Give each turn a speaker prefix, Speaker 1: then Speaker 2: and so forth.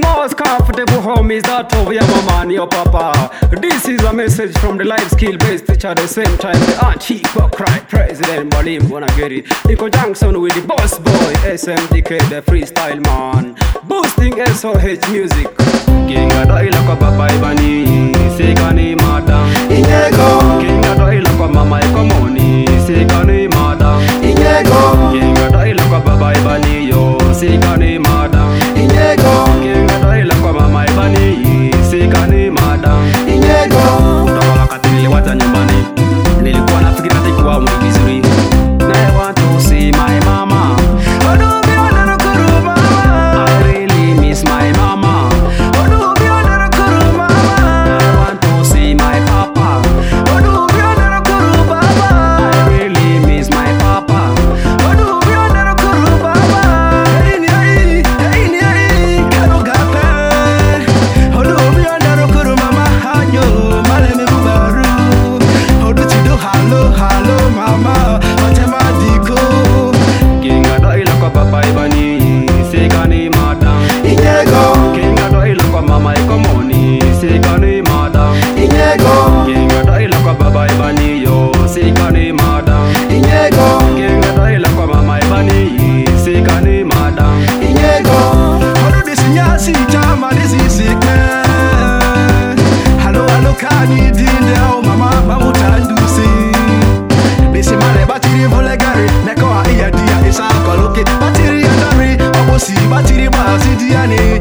Speaker 1: most comfortable home is that of your mama and your papa. This is a message from the life skill based teacher at the same time. The anti-copyright president, but him wanna get it. In conjunction with the boss boy, SMDK, the freestyle man. Boosting SOH music. King Adoila kwa papa ibani, sikani madam.
Speaker 2: Inyego.
Speaker 1: King Adoila kwa mama ekomoni, sikani madam.
Speaker 2: Inyego.
Speaker 1: King Adoila kwa baba ibani yo, sikani madam.
Speaker 2: Inyego.
Speaker 1: King Adoila kwa mama ibani, sikani madam.
Speaker 2: Inyego.
Speaker 1: Kutoka wakati niliwacha nyumbani, nilikuwa nafikiri nitakuwa mtu vizuri. Now I want to see my mama. I really miss my mama. I want to see my papa. I really miss my papa.
Speaker 2: Hello, mama.
Speaker 1: King Adoila kwa papa ibani, sikani madam.
Speaker 2: Inyego.
Speaker 1: King Adoila kwa mama ekomoni, sikani madam.
Speaker 2: Inyego.
Speaker 1: King Adoila kwa baba ibani yo, sikani madam.
Speaker 2: Inyego.
Speaker 1: King Adoila kwa mama ibani, sikani madam.
Speaker 2: Inyego. Hello, this is Nyasi Chama, this is sick man. Hello, can you do now, mama? Mama, this is my battery volegari. Neko a iya dia isa koloke. Battery andari, obosi battery ba si diane.